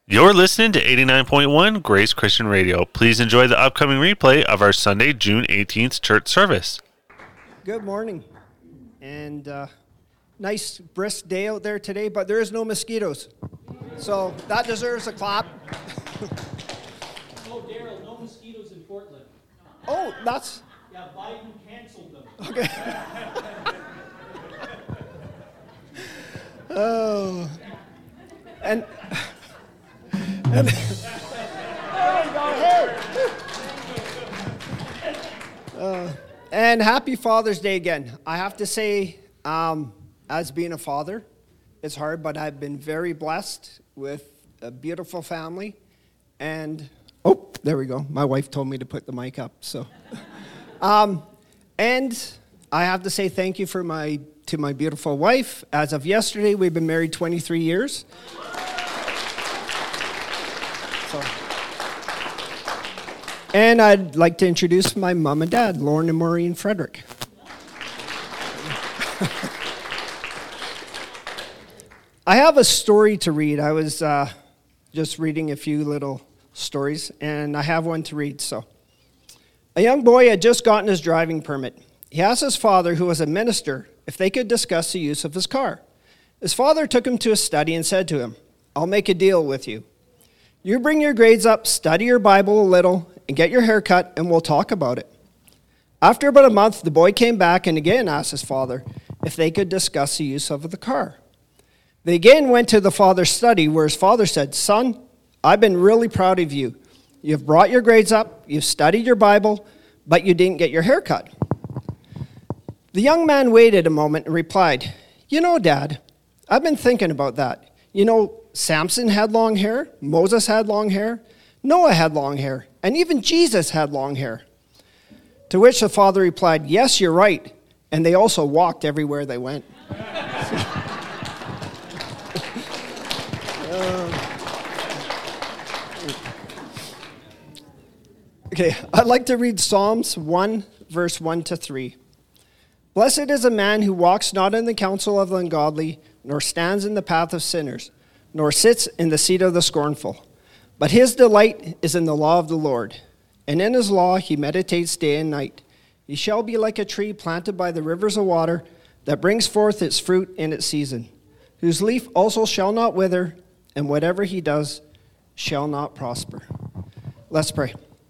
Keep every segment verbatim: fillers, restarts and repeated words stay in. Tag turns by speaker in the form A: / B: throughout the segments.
A: You're listening to eighty-nine point one Grace Christian Radio. Please enjoy the upcoming replay of our Sunday, June eighteenth church service.
B: Good morning. And uh, nice brisk day out there today, but there is no mosquitoes. So that deserves a clap.
C: Oh, Daryl, no mosquitoes in Portland.
B: Oh, that's...
C: Yeah, Biden canceled them.
B: Okay. Oh. And... And, uh, and happy Father's Day again. I have to say, um, as being a father, it's hard, but I've been very blessed with a beautiful family. And, oh, there we go. My wife told me to put the mic up, so. um, and I have to say thank you for my to my beautiful wife. As of yesterday, we've been married twenty-three years. So. And I'd like to introduce my mom and dad, Lauren and Maureen Frederick. I have a story to read. I was uh, just reading a few little stories, and I have one to read. So, a young boy had just gotten his driving permit. He asked his father, who was a minister, if they could discuss the use of his car. His father took him to a study and said to him, "I'll make a deal with you. You bring your grades up, study your Bible a little, and get your hair cut, and we'll talk about it." After about a month, the boy came back and again asked his father if they could discuss the use of the car. They again went to the father's study, where his father said, "Son, I've been really proud of you. You've brought your grades up, you've studied your Bible, but you didn't get your hair cut." The young man waited a moment and replied, "You know, Dad, I've been thinking about that. You know, Samson had long hair, Moses had long hair, Noah had long hair, and even Jesus had long hair." To which the father replied, "Yes, you're right, and they also walked everywhere they went." uh, okay, I'd like to read Psalms one, verse one to three. "Blessed is a man who walks not in the counsel of the ungodly, nor stands in the path of sinners, nor sits in the seat of the scornful. But his delight is in the law of the Lord, and in his law he meditates day and night. He shall be like a tree planted by the rivers of water, that brings forth its fruit in its season, whose leaf also shall not wither, and whatever he does shall not prosper." Let's pray.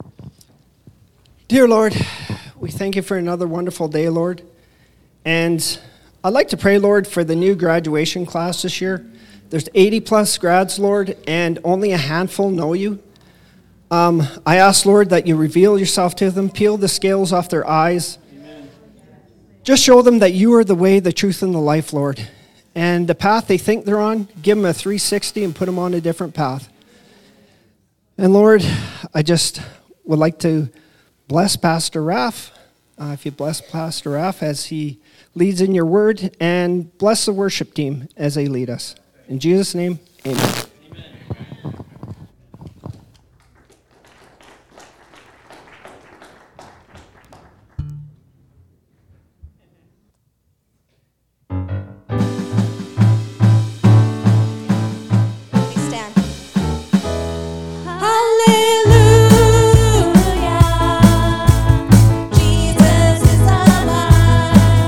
B: Dear Lord, we thank you for another wonderful day, Lord. And I'd like to pray, Lord, for the new graduation class this year. There's eighty plus grads, Lord, and only a handful know you. Um, I ask, Lord, that you reveal yourself to them, peel the scales off their eyes. Amen. Just show them that you are the way, the truth, and the life, Lord. And the path they think they're on, give them a three sixty and put them on a different path. And Lord, I just would like to bless Pastor Raff. Uh, if you bless Pastor Raff as he leads in your word, and bless the worship team as they lead us. In Jesus' name, amen.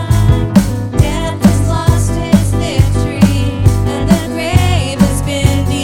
D: Death has lost its victory, and the grave has been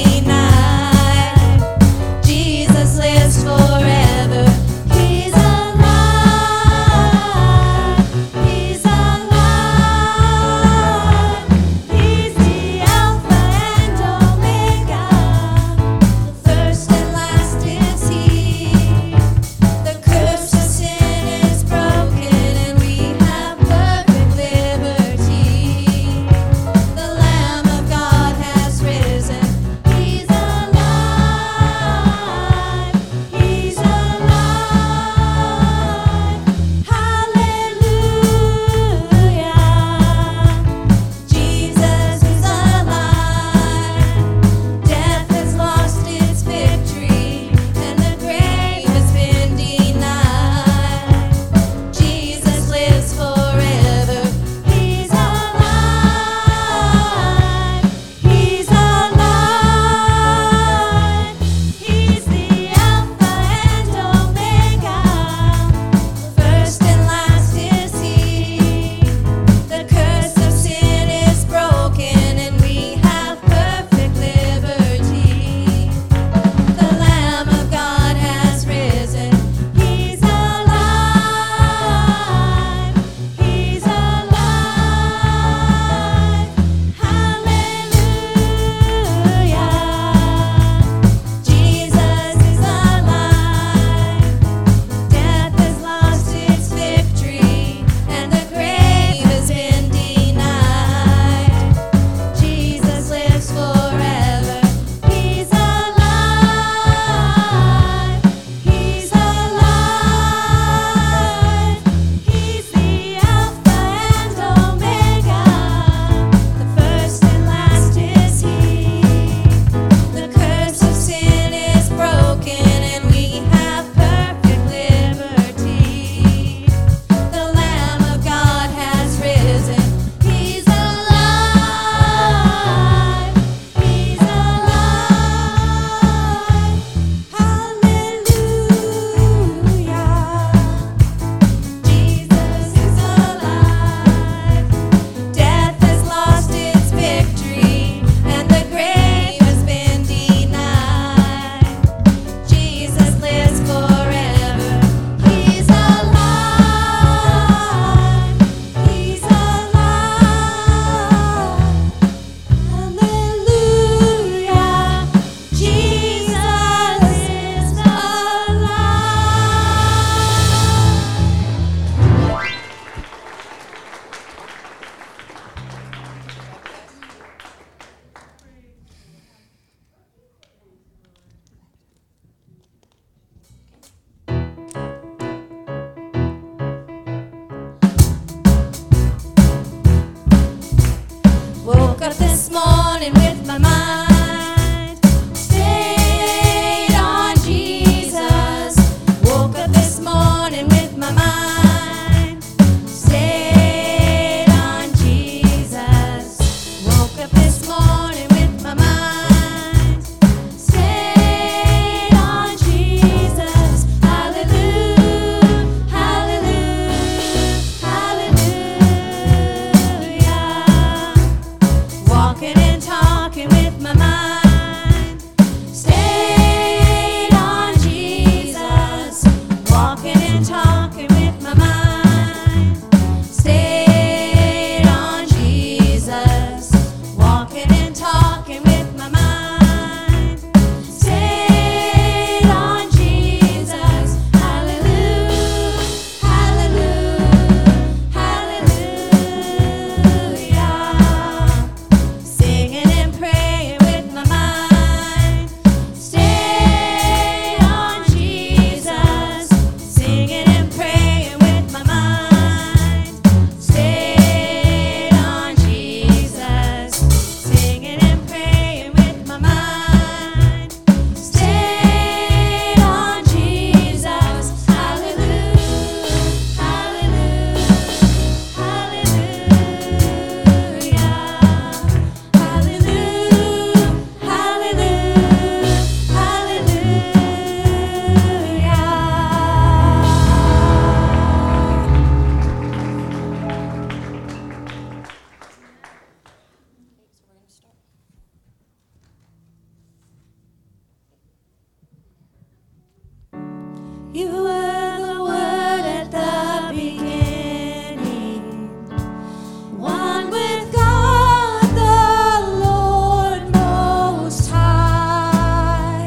D: You were the Word at the beginning, one with God, the Lord Most High.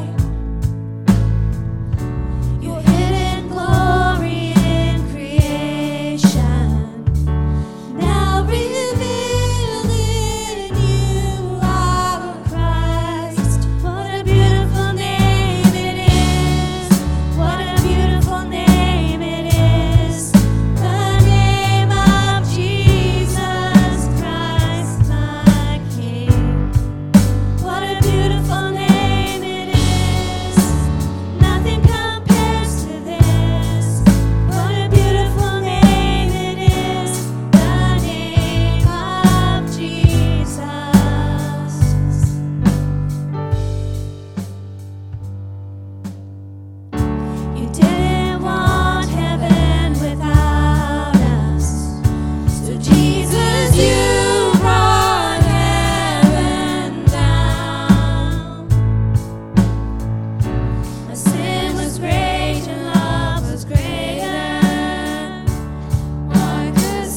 D: Your hidden glory in creation, now revealed in you, our Christ. What a beautiful name it is. What a beautiful name it is. The name of Jesus Christ, my King. What a beautiful name it is. Nothing compares to this. What a beautiful name it is. The name of Jesus. You didn't want heaven without us. So Jesus, you brought heaven down. My sin was great and love was greater. What could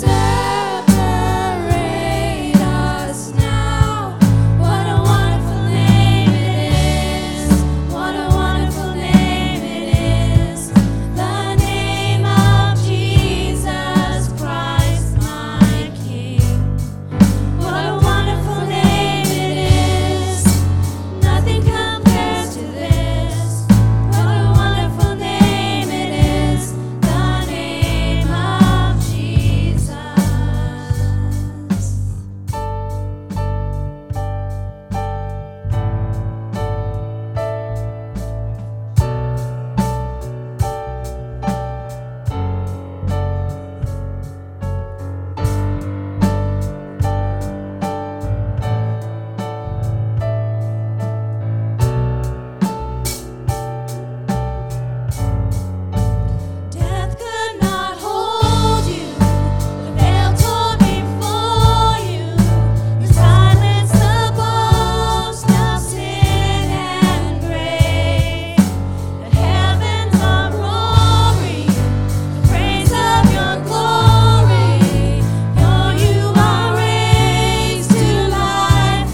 D: separate us now? What a wonderful name it is. What a wonderful name it is. The name of Jesus Christ, my King. What a wonderful name it is. Nothing compares to this. What a wonderful name it is. The name of Jesus. Death could not hold you. The veil tore before you. You silenced the boast of sin and grave. The heavens are roaring, the praise of your glory. For you are raised to life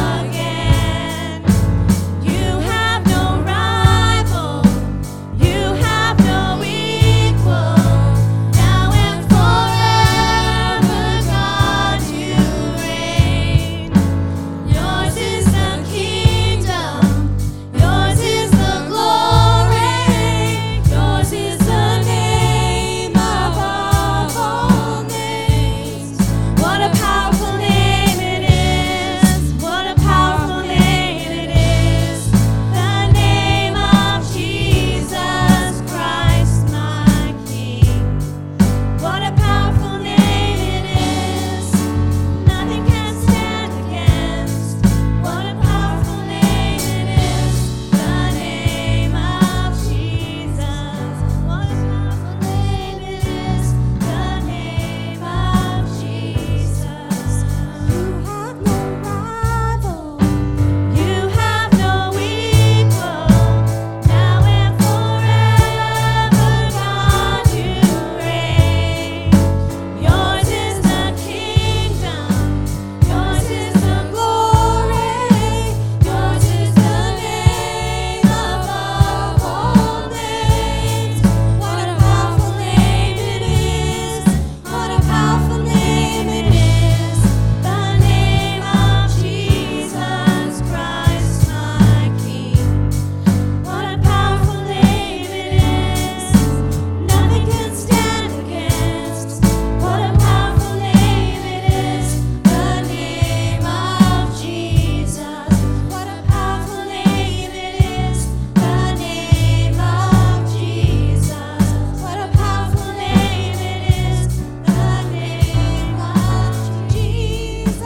D: again. You have no rival. You have no equal. Now and forever, God, you reign. Yours is the kingdom. Yours is the glory. Yours is the name above all names. What a powerful name it is. What a powerful name it is. The name of Jesus Christ, my King. What a powerful name it is. Nothing can stand against. What a powerful name it is. The name of Jesus. What a powerful name it is. The name of Jesus. You have no rival. You have no equal. Now and forever, God, you reign. Yours is the kingdom. Yours is the glory. Yours is the name above all names. What a powerful name it is. What a powerful name it is. The name of Jesus Christ, my King. What a powerful name it is. Nothing can stand against. What a powerful name it is. The name of Jesus. What a powerful name it is. The name of Jesus. What a powerful name it is. The name of Jesus.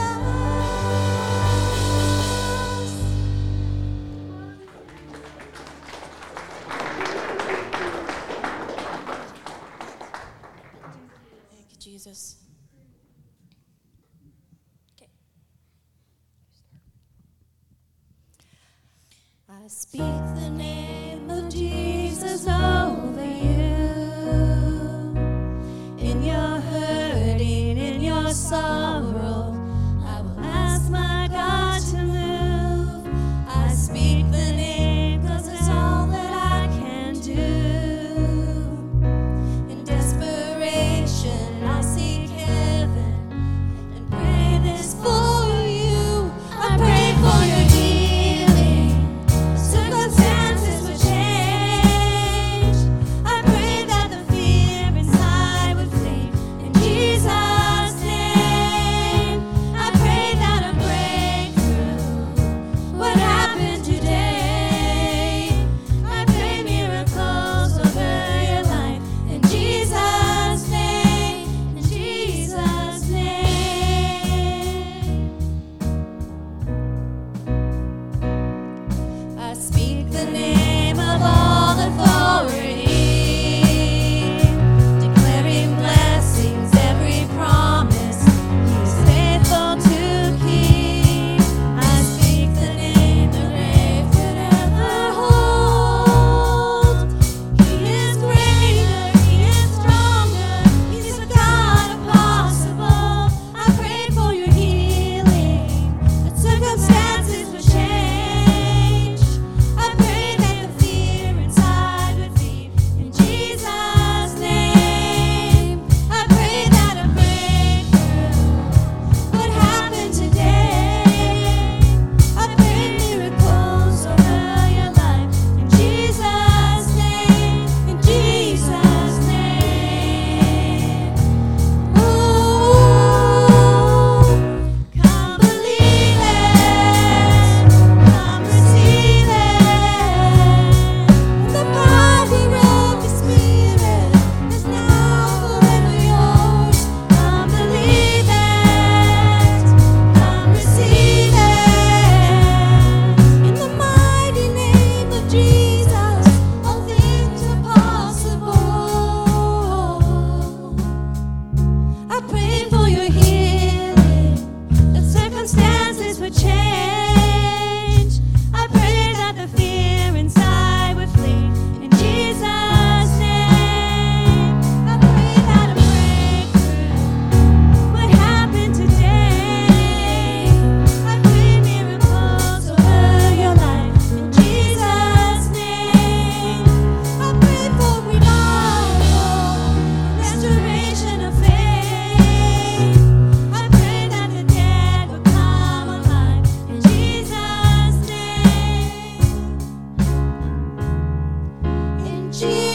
D: Thank you, Jesus. Okay. I speak the name of Jesus over you.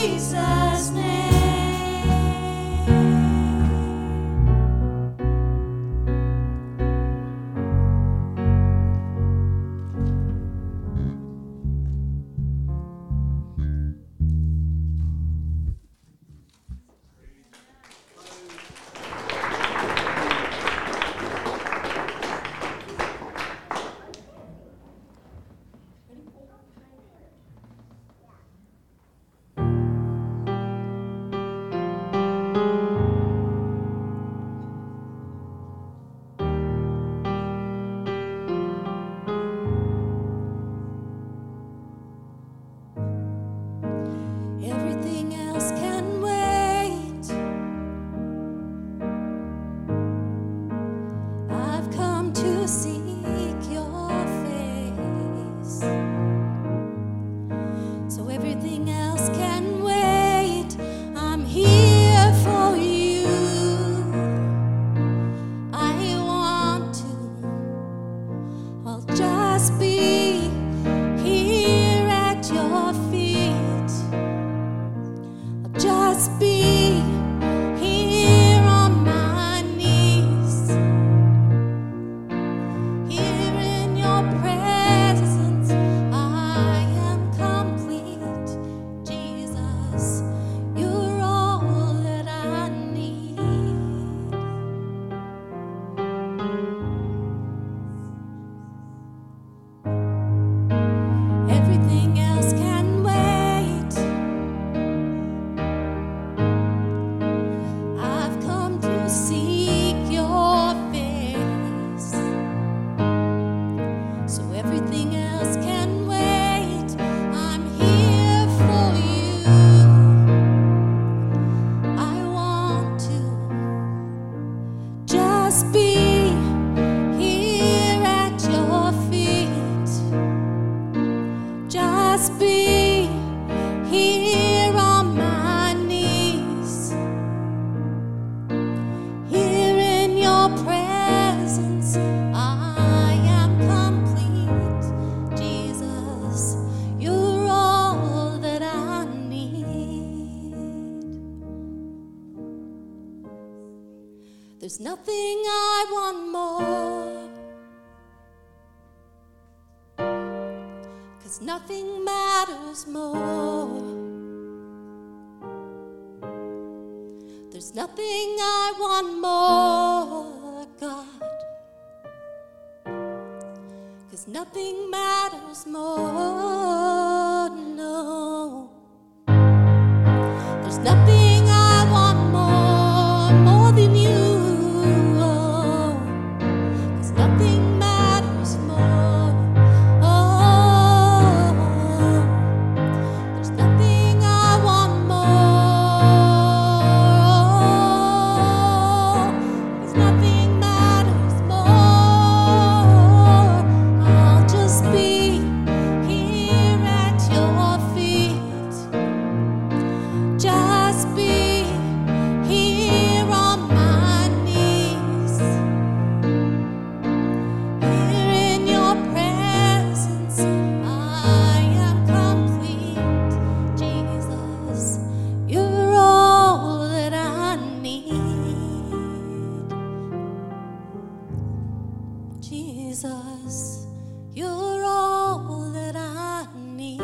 D: Jesus' name. Everything else can wait. I've come to seek your face. So everything else can wait. I'm here for you. I want to. I'll just be here at your feet. Just be here on my knees, here in your presence. I am complete, Jesus. You're all that I need. Everything else can wait. I've come to seek your face. So everything else can wait. I'm here for you. I want to just be here at your feet. Just be here on my knees. Here in your presence, I am complete, Jesus. You're all that I need. There's nothing I want more, 'cause nothing matters more. There's nothing I want more, God, 'cause nothing matters more, no. There's nothing I want more, more than you, oh, 'cause nothing matters more, oh. There's nothing I want more, there's nothing matters more. I'll just be here at your feet. Just be here on my knees. Here in your presence, I am complete, Jesus. You're all that I need, Jesus. You're all that I need.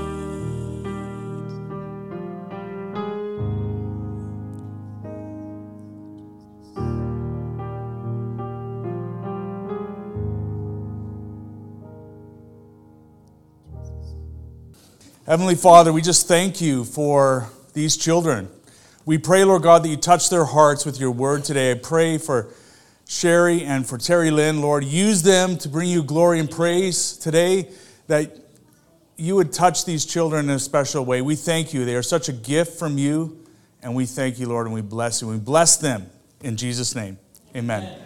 E: Heavenly Father, we just thank you for these children. We pray, Lord God, that you touch their hearts with your word today. I pray for Sherry and for Terry Lynn, Lord. Use them to bring you glory and praise today, that you would touch these children in a special way. We thank you. They are such a gift from you, and we thank you, Lord, and we bless you. We bless them in Jesus' name. Amen. Amen.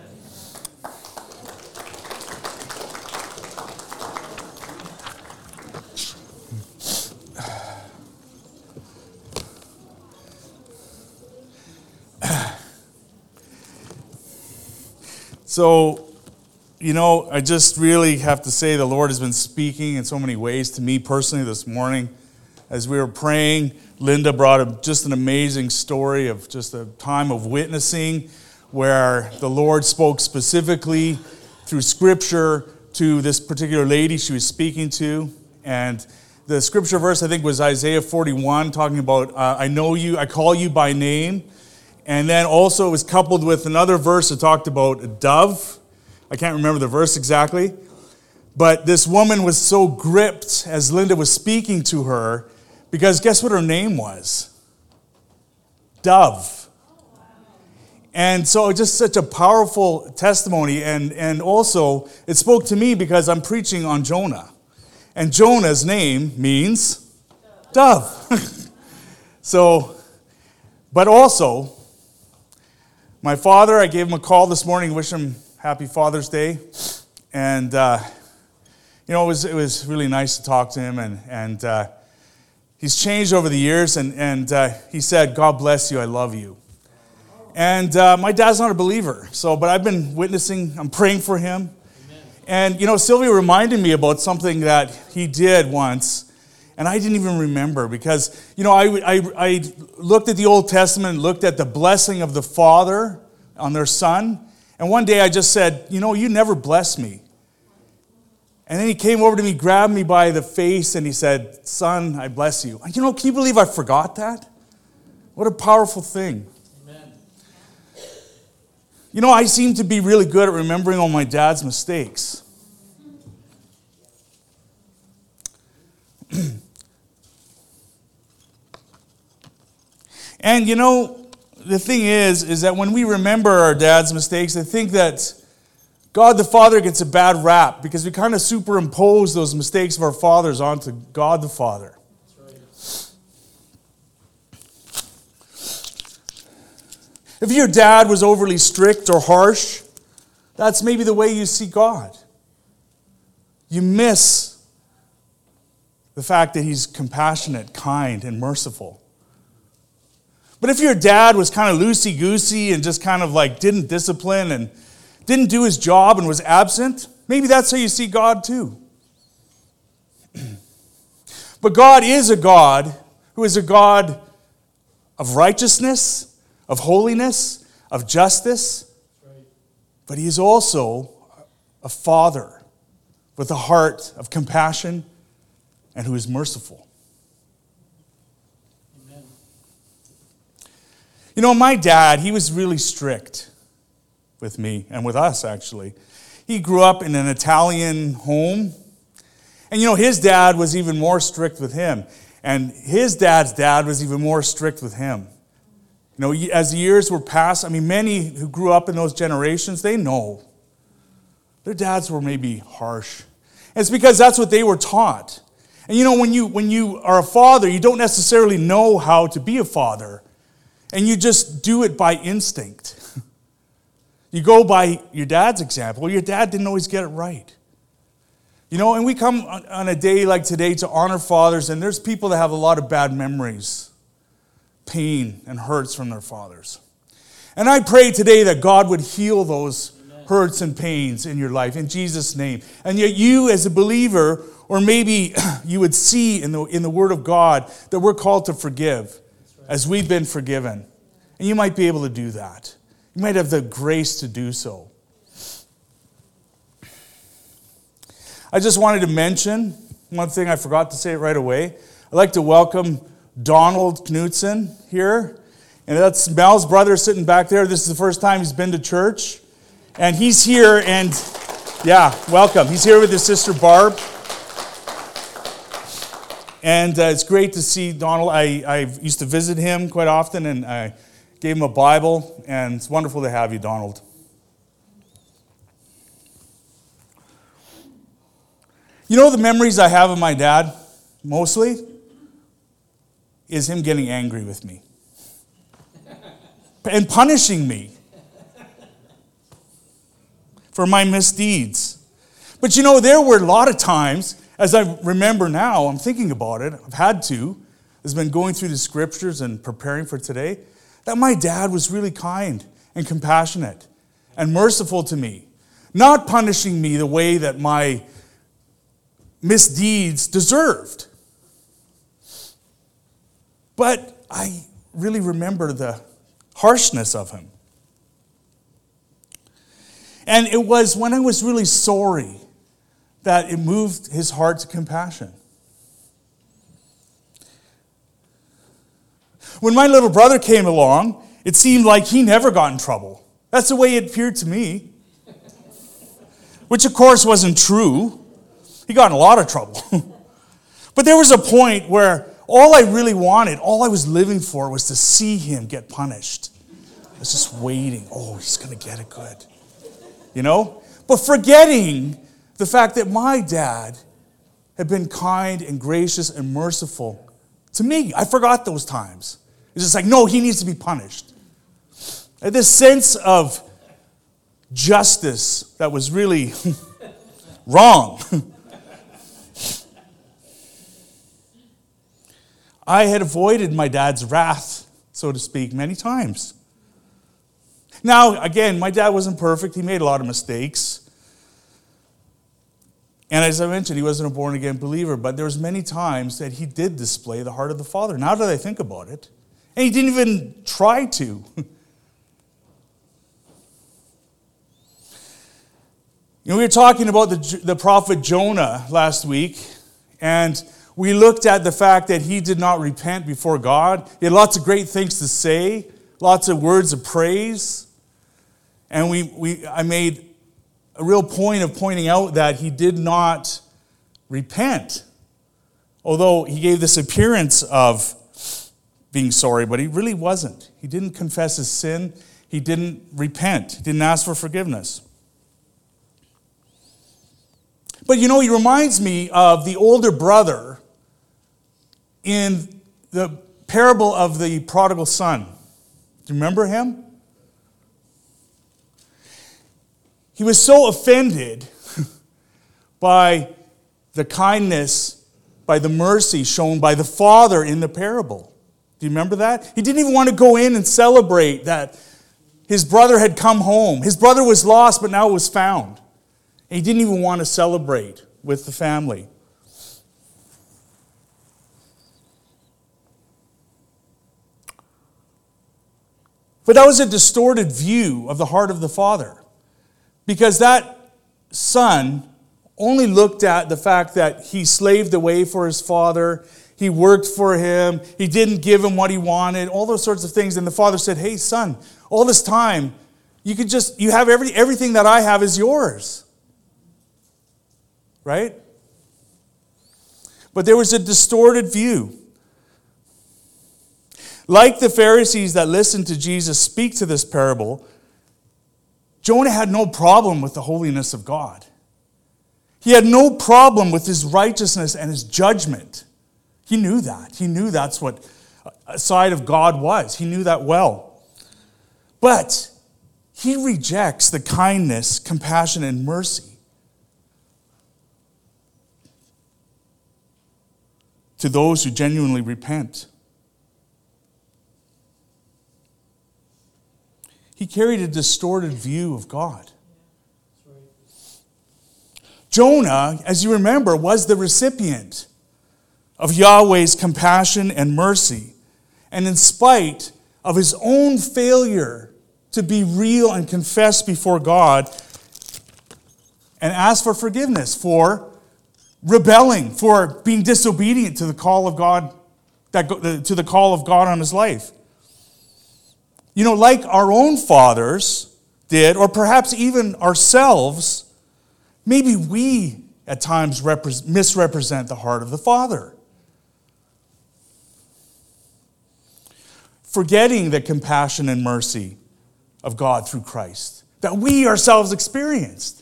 E: So, you know, I just really have to say the Lord has been speaking in so many ways to me personally this morning. as we were praying, Linda brought a, just an amazing story of just a time of witnessing where the Lord spoke specifically through Scripture to this particular lady she was speaking to. And the Scripture verse, I think, was Isaiah forty-one, talking about, uh, I know you, I call you by name. And then also it was coupled with another verse that talked about a dove. I can't remember the verse exactly. But this woman was so gripped as Linda was speaking to her, because guess what her name was? Dove. And so just such a powerful testimony. And, and also, it spoke to me because I'm preaching on Jonah. And Jonah's name means dove. So, but also, my father, I gave him a call this morning, wish him happy Father's Day. And, uh, you know, it was it was really nice to talk to him. And, and uh, he's changed over the years. And, and uh, he said, God bless you, I love you. And uh, my dad's not a believer. So, but I've been witnessing, I'm praying for him. Amen. And, you know, Sylvia reminded me about something that he did once. And I didn't even remember because, you know, I, I, I looked at the Old Testament, looked at the blessing of the father on their son. And one day I just said, you know, you never blessed me. And then he came over to me, grabbed me by the face, and he said, son, I bless you. You know, can you believe I forgot that? What a powerful thing. Amen. You know, I seem to be really good at remembering all my dad's mistakes. And you know, the thing is, is that when we remember our dad's mistakes, I think that God the Father gets a bad rap because we kind of superimpose those mistakes of our fathers onto God the Father. That's right. If your dad was overly strict or harsh, that's maybe the way you see God. You miss the fact that he's compassionate, kind, and merciful. But if your dad was kind of loosey-goosey and just kind of like didn't discipline and didn't do his job and was absent, maybe that's how you see God too. But God is a God who is a God of righteousness, of holiness, of justice. But he is also a father with a heart of compassion and who is merciful. Amen. You know, my dad, he was really strict with me and with us, actually. He grew up in an Italian home. And, you know, his dad was even more strict with him. And his dad's dad was even more strict with him. You know, as the years were passed, I mean, many who grew up in those generations, they know their dads were maybe harsh. And it's because that's what they were taught. And, you know, when you when you are a father, you don't necessarily know how to be a father. And you just do it by instinct. You go by your dad's example. Your dad didn't always get it right. You know, and we come on a day like today to honor fathers, and there's people that have a lot of bad memories, pain and hurts from their fathers. And I pray today that God would heal those Amen. Hurts and pains in your life in Jesus' name. And yet you as a believer, or maybe you would see in the, in the Word of God that we're called to forgive right. as we've been forgiven. And you might be able to do that. You might have the grace to do so. I just wanted to mention one thing. I forgot to say it right away. I'd like to welcome Donald Knutson here. And that's Mel's brother sitting back there. This is the first time he's been to church. And he's here and, yeah, welcome. He's here with his sister Barb. And uh, it's great to see Donald. I, I used to visit him quite often, and I gave him a Bible, and it's wonderful to have you, Donald. You know the memories I have of my dad, mostly, is him getting angry with me. And punishing me for my misdeeds. But you know, there were a lot of times, as I remember now, I'm thinking about it, I've had to, has been going through the scriptures and preparing for today, that my dad was really kind and compassionate and merciful to me, not punishing me the way that my misdeeds deserved. But I really remember the harshness of him. And it was when I was really sorry that it moved his heart to compassion. When my little brother came along, it seemed like he never got in trouble. That's the way it appeared to me. Which, of course, wasn't true. He got in a lot of trouble. But there was a point where all I really wanted, all I was living for, was to see him get punished. I was just waiting. Oh, he's going to get it good. You know? But forgetting the fact that my dad had been kind and gracious and merciful to me. I forgot those times. It's just like, no, he needs to be punished. And this sense of justice that was really wrong. I had avoided my dad's wrath, so to speak, many times. Now, again, my dad wasn't perfect. He made a lot of mistakes. And as I mentioned, he wasn't a born-again believer, but there was many times that he did display the heart of the Father. Now that I think about it. And he didn't even try to. You know, we were talking about the, the prophet Jonah last week, and we looked at the fact that he did not repent before God. He had lots of great things to say, lots of words of praise. And we, we I made a real point of pointing out that he did not repent. Although he gave this appearance of being sorry, but he really wasn't. He didn't confess his sin. He didn't repent. He didn't ask for forgiveness. But you know, he reminds me of the older brother in the parable of the prodigal son. Do you remember him? He was so offended by the kindness, by the mercy shown by the father in the parable. Do you remember that? He didn't even want to go in and celebrate that his brother had come home. His brother was lost, but now was found. And he didn't even want to celebrate with the family. But that was a distorted view of the heart of the Father. Because that son only looked at the fact that he slaved away for his father, he worked for him, he didn't give him what he wanted, all those sorts of things. And the father said, hey, son, all this time, you could just, you have every, everything that I have is yours. Right? But there was a distorted view. Like the Pharisees that listened to Jesus speak to this parable, Jonah had no problem with the holiness of God. He had no problem with his righteousness and his judgment. He knew that. He knew that's what a side of God was. He knew that well. But he rejects the kindness, compassion, and mercy to those who genuinely repent. He carried a distorted view of God. Jonah, as you remember, was the recipient of Yahweh's compassion and mercy. And in spite of his own failure to be real and confess before God and ask for forgiveness for rebelling, for being disobedient to the call of God, that to the call of God on his life. You know, like our own fathers did, or perhaps even ourselves, maybe we at times repre- misrepresent the heart of the Father. Forgetting the compassion and mercy of God through Christ that we ourselves experienced.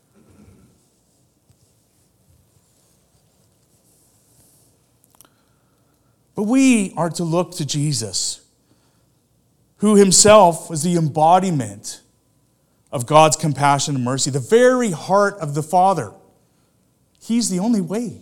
E: But we are to look to Jesus, who himself was the embodiment of God's compassion and mercy, the very heart of the Father. He's the only way.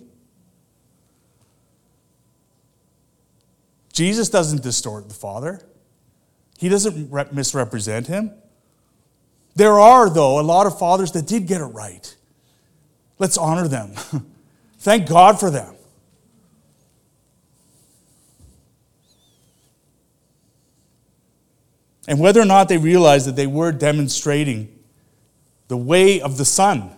E: Jesus doesn't distort the Father. He doesn't rep- misrepresent him. There are, though, a lot of fathers that did get it right. Let's honor them. Thank God for them. and whether or not they realized that they were demonstrating the way of the Son.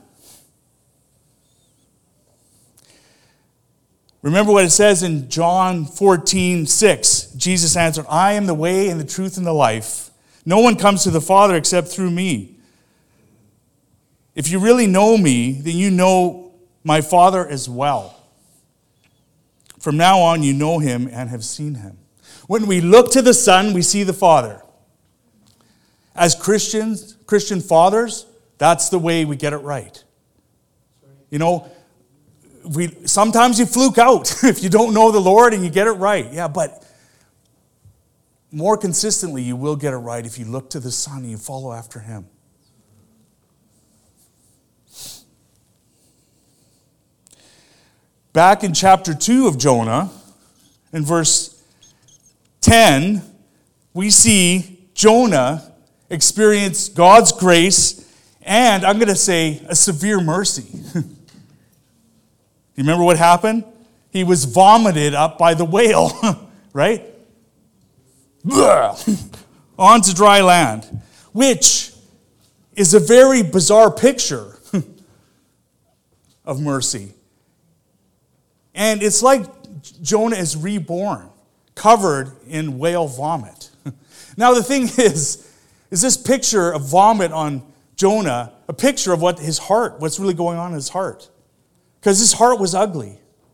E: Remember what it says in John fourteen six. Jesus answered, I am the way and the truth and the life. No one comes to the Father except through me. If you really know me, then you know my Father as well. From now on, you know him and have seen him. When we look to the Son, we see the Father. As Christians, Christian fathers, that's the way we get it right. You know, we sometimes you fluke out if you don't know the Lord and you get it right. Yeah, but more consistently, you will get it right if you look to the Son and you follow after him. Back in chapter two of Jonah, in verse ten, we see Jonah experience God's grace and, I'm going to say, a severe mercy. You remember what happened? He was vomited up by the whale, right? Onto dry land, which is a very bizarre picture of mercy. And it's like Jonah is reborn, covered in whale vomit. Now the thing is, is this picture of vomit on Jonah a picture of what his heart, what's really going on in his heart? Because his heart was ugly.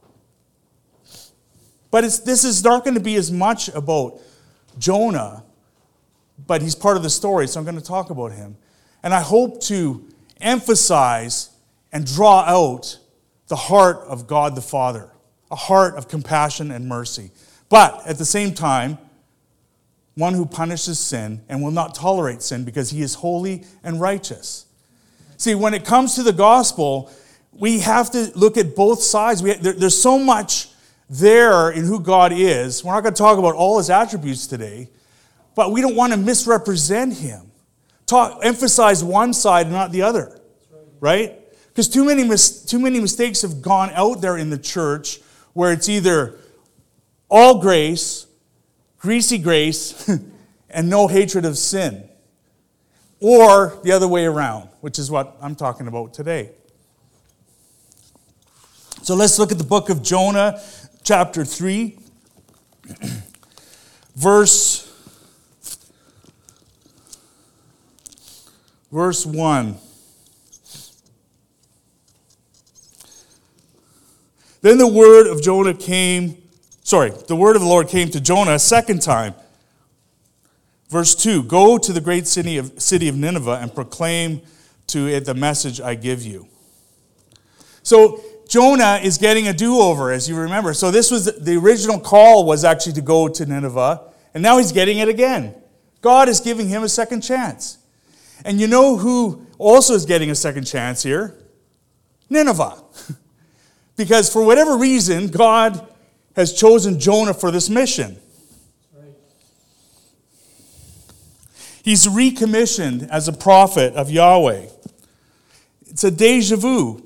E: But it's, this is not going to be as much about Jonah, but he's part of the story, so I'm going to talk about him. And I hope to emphasize and draw out the heart of God the Father, a heart of compassion and mercy. But at the same time, one who punishes sin and will not tolerate sin because he is holy and righteous. See, when it comes to the gospel, we have to look at both sides. We, there, there's so much there in who God is. We're not going to talk about all his attributes today, but we don't want to misrepresent him. Talk, emphasize one side and not the other, right? Because too many mis- too many mistakes have gone out there in the church where it's either all grace, greasy grace, and no hatred of sin, or the other way around, which is what I'm talking about today. So let's look at the book of Jonah, chapter three, verse, verse one. Then the word of Jonah came, sorry, the word of the Lord came to Jonah a second time. Verse two, go to the great city of, city of Nineveh and proclaim to it the message I give you. So Jonah is getting a do-over, as you remember. So this was, the original call was actually to go to Nineveh, and now he's getting it again. God is giving him a second chance. And you know who also is getting a second chance here? Nineveh. Because for whatever reason, God has chosen Jonah for this mission. He's recommissioned as a prophet of Yahweh. It's a deja vu.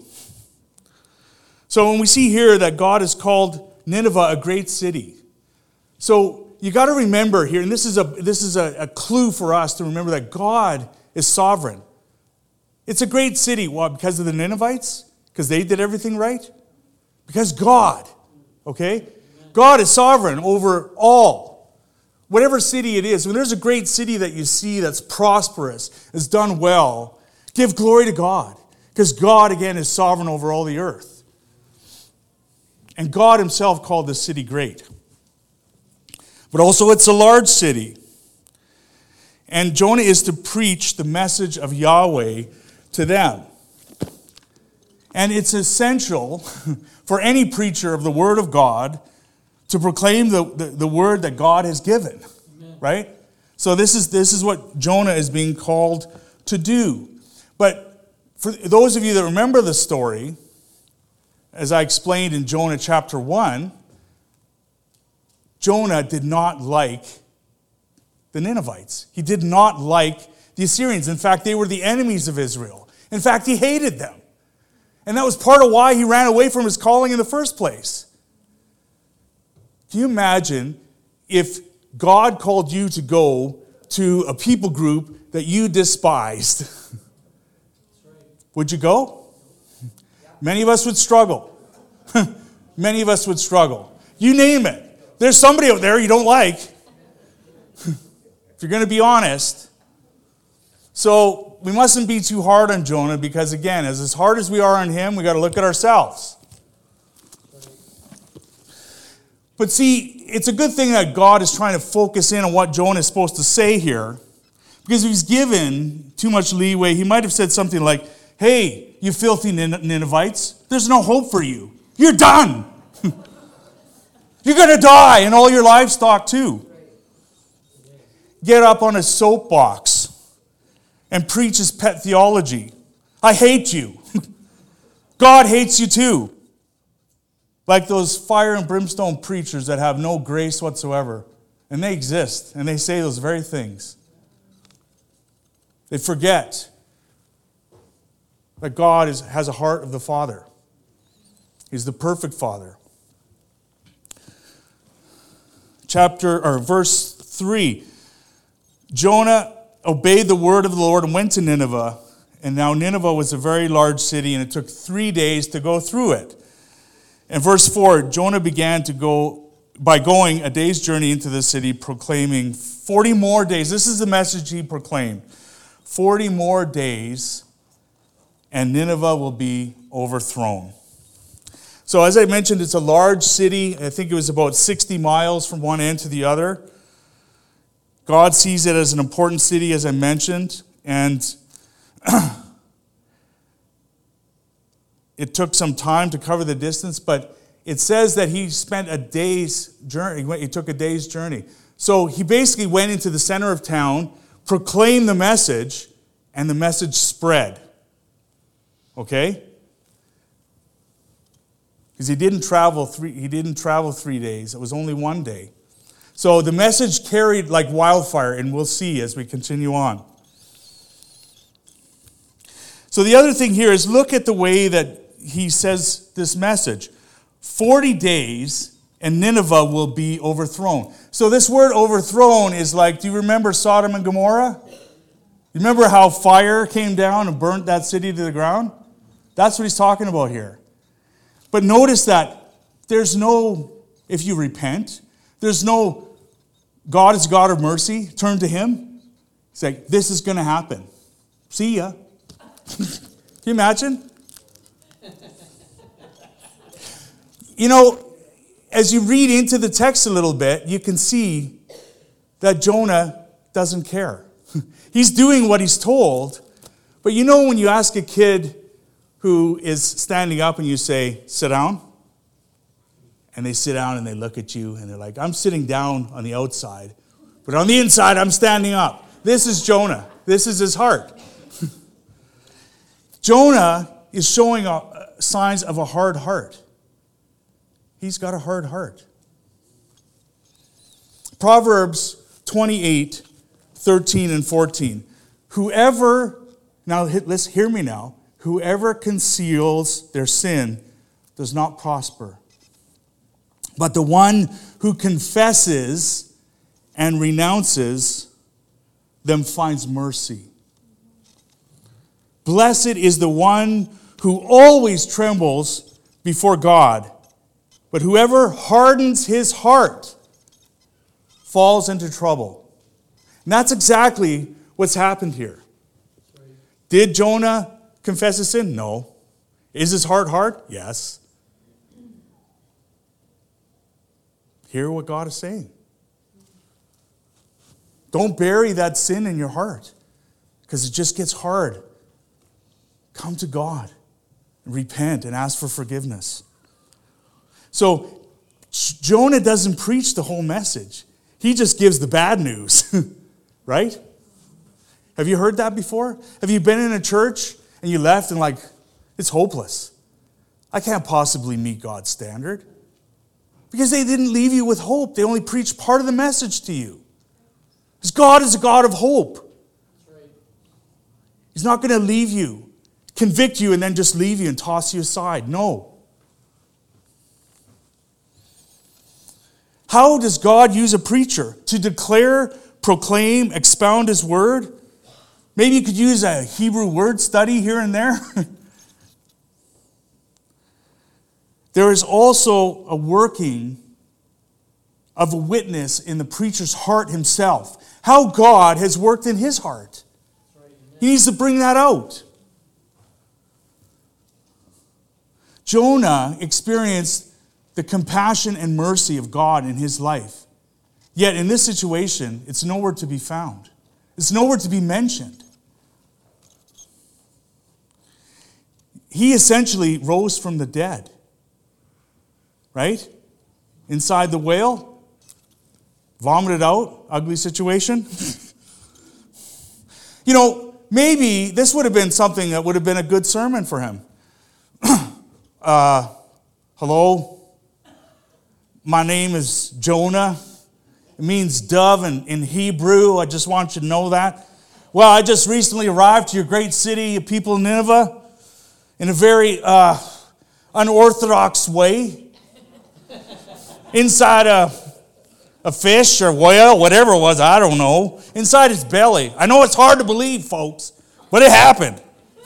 E: So when we see here that God has called Nineveh a great city. So you got to remember here, and this is a this is a, a clue for us to remember that God is sovereign. It's a great city. Why? Because of the Ninevites? Because they did everything right? Because God, okay? God is sovereign over all. Whatever city it is, when there's a great city that you see that's prosperous, is done well, give glory to God. Because God, again, is sovereign over all the earth. And God himself called this city great. But also it's a large city. And Jonah is to preach the message of Yahweh to them. And it's essential for any preacher of the Word of God to proclaim the, the, the Word that God has given. Amen. Right? So this is, this is what Jonah is being called to do. But for those of you that remember the story, as I explained in Jonah chapter one, Jonah did not like the Ninevites. He did not like the Assyrians. In fact, they were the enemies of Israel. In fact, he hated them. And that was part of why he ran away from his calling in the first place. Can you imagine if God called you to go to a people group that you despised, would you go? Many of us would struggle. Many of us would struggle. You name it. There's somebody out there you don't like. If you're going to be honest. So we mustn't be too hard on Jonah because, again, as, as hard as we are on him, we got to look at ourselves. But see, it's a good thing that God is trying to focus in on what Jonah is supposed to say here. Because if he's given too much leeway, he might have said something like, hey, you filthy Ninevites, there's no hope for you. You're done. You're going to die and all your livestock too. Get up on a soapbox and preach his pet theology. I hate you. God hates you too. Like those fire and brimstone preachers that have no grace whatsoever. And they exist, and they say those very things. They forget that God is, has a heart of the Father. He's the perfect Father. Chapter, or verse three. Jonah obeyed the word of the Lord and went to Nineveh. And now Nineveh was a very large city, and it took three days to go through it. In verse four, Jonah began to go, by going a day's journey into the city, proclaiming forty more days. This is the message he proclaimed. forty more days, and Nineveh will be overthrown. So as I mentioned, it's a large city. I think it was about sixty miles from one end to the other. God sees it as an important city, as I mentioned, and it took some time to cover the distance, but it says that he spent a day's journey. He took a day's journey. So he basically went into the center of town, proclaimed the message, and the message spread. Okay? Because he didn't travel three, he didn't travel three days. It was only one day. So the message carried like wildfire, and we'll see as we continue on. So the other thing here is look at the way that he says this message. forty days and Nineveh will be overthrown. So this word overthrown is like, do you remember Sodom and Gomorrah? You remember how fire came down and burnt that city to the ground? That's what he's talking about here. But notice that there's no, if you repent, there's no, God is God of mercy, turn to him. He's like, this is going to happen. See ya. Can you imagine? You know, as you read into the text a little bit, you can see that Jonah doesn't care. He's doing what he's told. But you know when you ask a kid who is standing up and you say, sit down? And they sit down and they look at you and they're like, I'm sitting down on the outside, but on the inside I'm standing up. This is Jonah. This is his heart. Jonah is showing signs of a hard heart. He's got a hard heart. Proverbs twenty-eight, thirteen and fourteen. Whoever, now let's hear me now, whoever conceals their sin does not prosper. But the one who confesses and renounces them finds mercy. Blessed is the one who always trembles before God. But whoever hardens his heart falls into trouble. And that's exactly what's happened here. Did Jonah confess his sin? No. Is his heart hard? Yes. Hear what God is saying. Don't bury that sin in your heart because it just gets hard. Come to God and repent and ask for forgiveness. So Jonah doesn't preach the whole message. He just gives the bad news, right? Have you heard that before? Have you been in a church and you left and like, it's hopeless. I can't possibly meet God's standard. Because they didn't leave you with hope. They only preached part of the message to you. Because God is a God of hope. He's not going to leave you, convict you, and then just leave you and toss you aside. No. How does God use a preacher? To declare proclaim, expound his word. Maybe you could use a Hebrew word study here and there. There is also a working of a witness in the preacher's heart himself. How God has worked in his heart. He needs to bring that out. Jonah experienced the compassion and mercy of God in his life. Yet in this situation, it's nowhere to be found. It's nowhere to be mentioned. He essentially rose from the dead. Right? Inside the whale. Vomited out. Ugly situation. You know, maybe this would have been something that would have been a good sermon for him. uh, hello? My name is Jonah. It means dove in, in Hebrew. I just want you to know that. Well, I just recently arrived to your great city, you people of Nineveh, in a very uh, unorthodox way. Inside a, a fish or whale, whatever it was, I don't know. Inside his belly. I know it's hard to believe, folks, but it happened.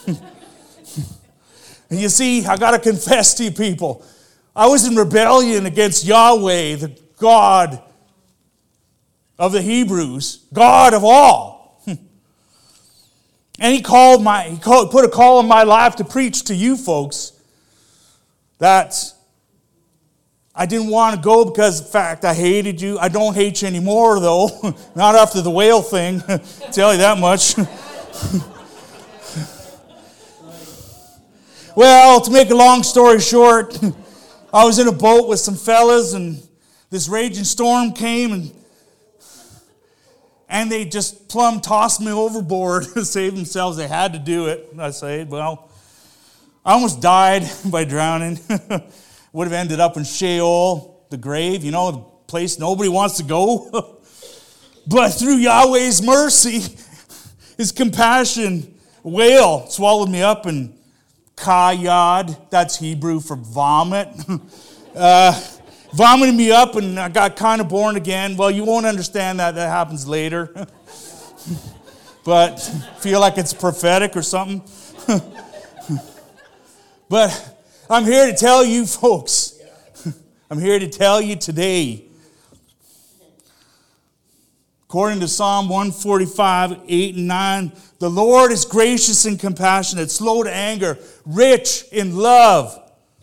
E: And you see, I got to confess to you people, I was in rebellion against Yahweh, the God of the Hebrews, God of all. And he called my, he called, put a call on my life to preach to you folks that I didn't want to go because, in fact, I hated you. I don't hate you anymore, though. Not after the whale thing. Tell you that much. Well, to make a long story short, I was in a boat with some fellas, and this raging storm came, and and they just plumb tossed me overboard to save themselves. They had to do it. I said, well, I almost died by drowning. Would have ended up in Sheol, the grave, you know, the place nobody wants to go. But through Yahweh's mercy, his compassion, a whale swallowed me up, and kayad, that's Hebrew for vomit, uh, vomited me up, and I got kind of born again. Well, you won't understand that. That happens later. But feel like it's prophetic or something. But I'm here to tell you folks, I'm here to tell you today, according to Psalm one forty-five, eight and nine, the Lord is gracious and compassionate, slow to anger, rich in love.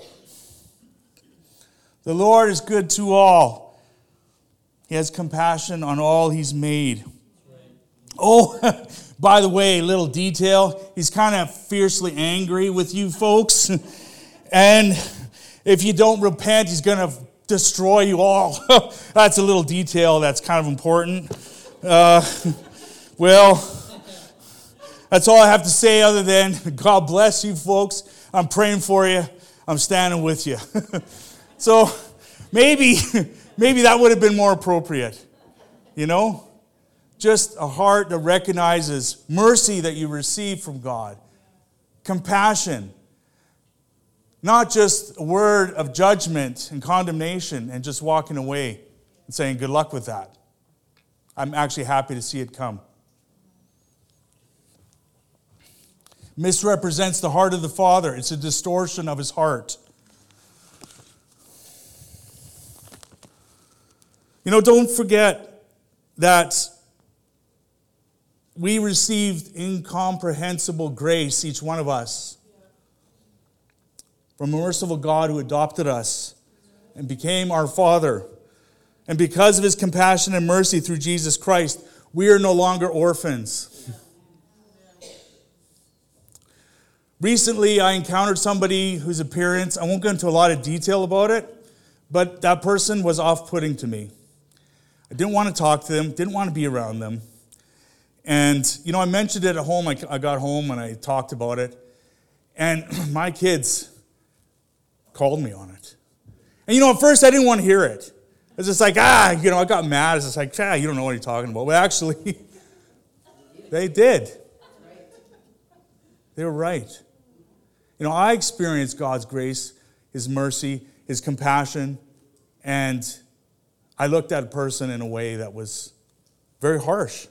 E: The Lord is good to all. He has compassion on all he's made. Oh, by the way, little detail, he's kind of fiercely angry with you folks. And if you don't repent, he's going to destroy you all. That's a little detail that's kind of important. Uh, well, that's all I have to say other than God bless you folks. I'm praying for you. I'm standing with you. So maybe, maybe that would have been more appropriate. You know? Just a heart that recognizes mercy that you receive from God. Compassion. Not just a word of judgment and condemnation and just walking away and saying, good luck with that. I'm actually happy to see it come. Misrepresents the heart of the Father. It's a distortion of his heart. You know, don't forget that we received incomprehensible grace, each one of us, from a merciful God who adopted us and became our Father. And because of his compassion and mercy through Jesus Christ, we are no longer orphans. Recently, I encountered somebody whose appearance, I won't go into a lot of detail about it, but that person was off-putting to me. I didn't want to talk to them, didn't want to be around them. And, you know, I mentioned it at home. I, I got home and I talked about it. And my kids called me on it. And, you know, at first I didn't want to hear it. It's just like, ah, you know, I got mad. It's just like, ah, you don't know what you're talking about. But actually, they did. They were right. You know, I experienced God's grace, his mercy, his compassion, and I looked at a person in a way that was very harsh,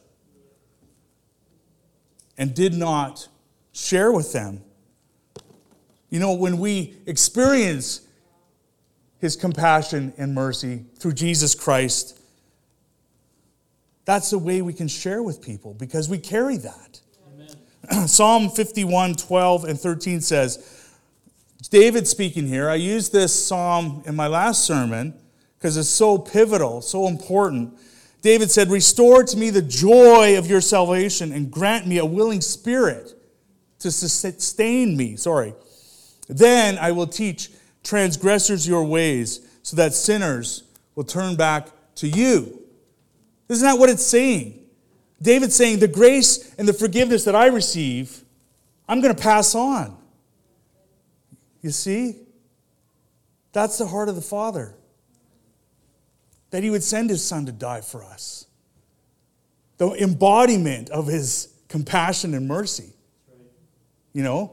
E: and did not share with them. You know, when we experience his compassion and mercy through Jesus Christ, that's the way we can share with people, because we carry that. Amen. Psalm fifty-one, twelve and thirteen says, David speaking here, I used this psalm in my last sermon because it's so pivotal, so important. David said, restore to me the joy of your salvation and grant me a willing spirit to sustain me. Sorry. Then I will teach transgressors your ways so that sinners will turn back to you. Isn't that what it's saying? David's saying the grace and the forgiveness that I receive, I'm going to pass on. You see? That's the heart of the Father. That he would send his Son to die for us. The embodiment of his compassion and mercy. You know?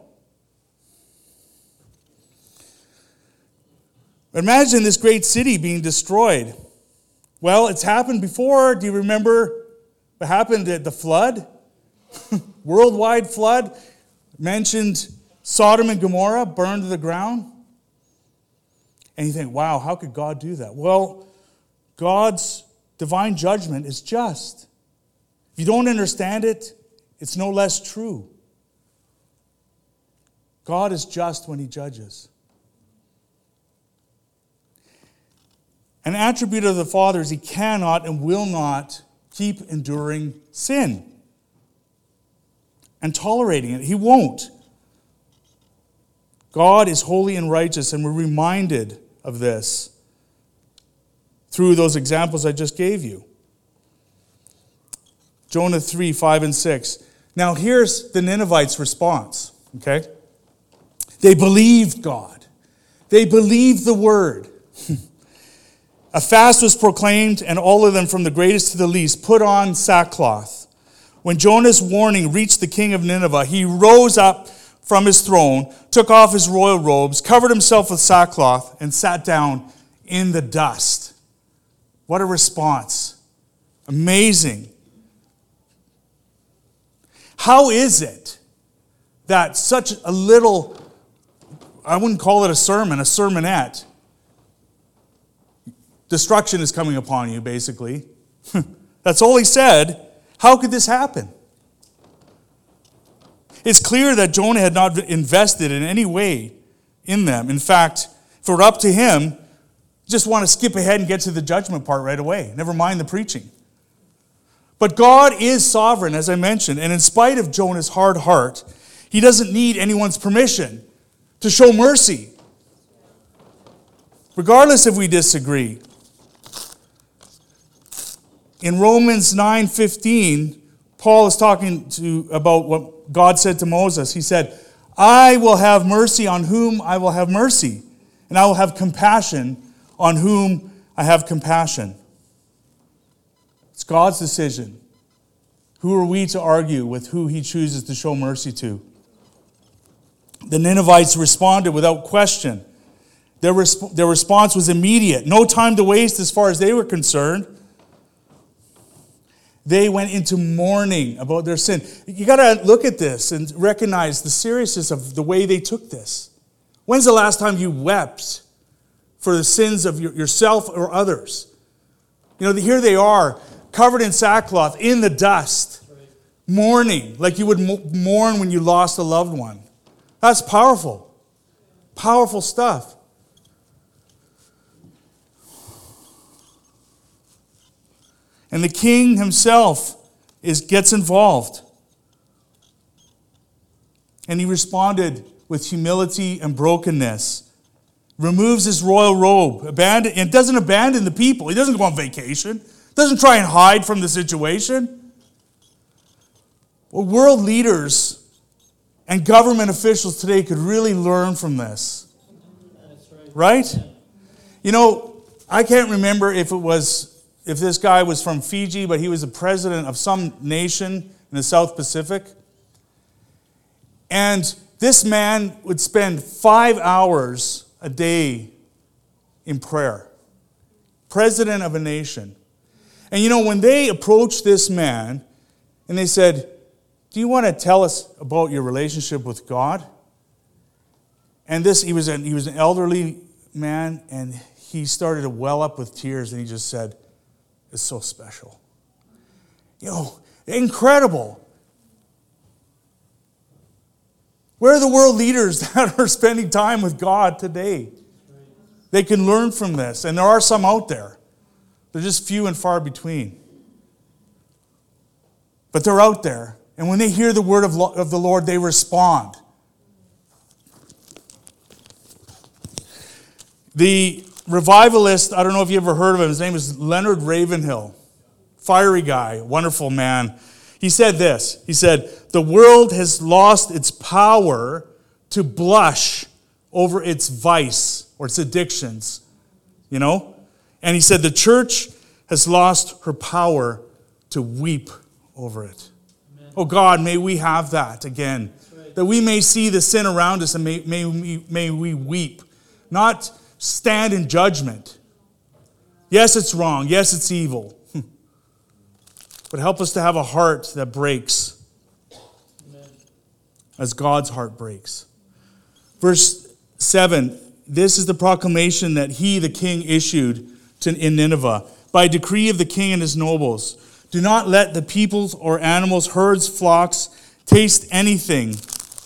E: Imagine this great city being destroyed. Well, it's happened before. Do you remember what happened at the flood? Worldwide flood. Mentioned Sodom and Gomorrah burned to the ground. And you think, wow, how could God do that? Well, God's divine judgment is just. If you don't understand it, it's no less true. God is just when he judges. An attribute of the Father is he cannot and will not keep enduring sin and tolerating it. He won't. God is holy and righteous, and we're reminded of this through those examples I just gave you. Jonah three, five, and six. Now here's the Ninevites' response, okay? They believed God. They believed the word. A fast was proclaimed, and all of them, from the greatest to the least, put on sackcloth. When Jonah's warning reached the king of Nineveh, he rose up from his throne, took off his royal robes, covered himself with sackcloth, and sat down in the dust. What a response. Amazing. How is it that such a little, I wouldn't call it a sermon, a sermonette, destruction is coming upon you, basically. That's all he said. How could this happen? It's clear that Jonah had not invested in any way in them. In fact, if it were up to him, just want to skip ahead and get to the judgment part right away. Never mind the preaching. But God is sovereign, as I mentioned, and in spite of Jonah's hard heart, he doesn't need anyone's permission to show mercy, regardless if we disagree. In Romans nine fifteen, Paul is talking to about what God said to Moses. He said, I will have mercy on whom I will have mercy, and I will have compassion on whom I have compassion. It's God's decision. Who are we to argue with who he chooses to show mercy to? The Ninevites responded without question. Their, resp- their response was immediate. No time to waste as far as they were concerned. They went into mourning about their sin. You got to look at this and recognize the seriousness of the way they took this. When's the last time you wept for the sins of your, yourself or others? You know, here they are, covered in sackcloth, in the dust, mourning, like you would mourn when you lost a loved one. That's powerful. Powerful stuff. And the king himself is, gets involved. And he responded with humility and brokenness. Removes his royal robe. Abandon, and doesn't abandon the people. He doesn't go on vacation. Doesn't try and hide from the situation. Well, world leaders and government officials today could really learn from this.
C: That's right.
E: Right? You know, I can't remember if it was... If this guy was from Fiji, but he was the president of some nation in the South Pacific. And this man would spend five hours a day in prayer. President of a nation. And you know, when they approached this man and they said, do you want to tell us about your relationship with God? And this, he was, an, he was an elderly man, and he started to well up with tears, and he just said, it's so special. You know, incredible. Where are the world leaders that are spending time with God today? They can learn from this, and there are some out there. They're just few and far between. But they're out there, and when they hear the word of, of the Lord, they respond. The revivalist, I don't know if you ever heard of him, his name is Leonard Ravenhill. Fiery guy, wonderful man. He said this, he said, the world has lost its power to blush over its vice or its addictions, you know? And he said the church has lost her power to weep over it. Amen. Oh God, may we have that again. Right. That we may see the sin around us and may, may, we, may we weep. Not stand in judgment. Yes, it's wrong. Yes, it's evil. But help us to have a heart that breaks. Amen. As God's heart breaks. Verse seven, this is the proclamation that he, the king, issued to, in Nineveh. By decree of the king and his nobles, do not let the peoples or animals, herds, flocks, taste anything.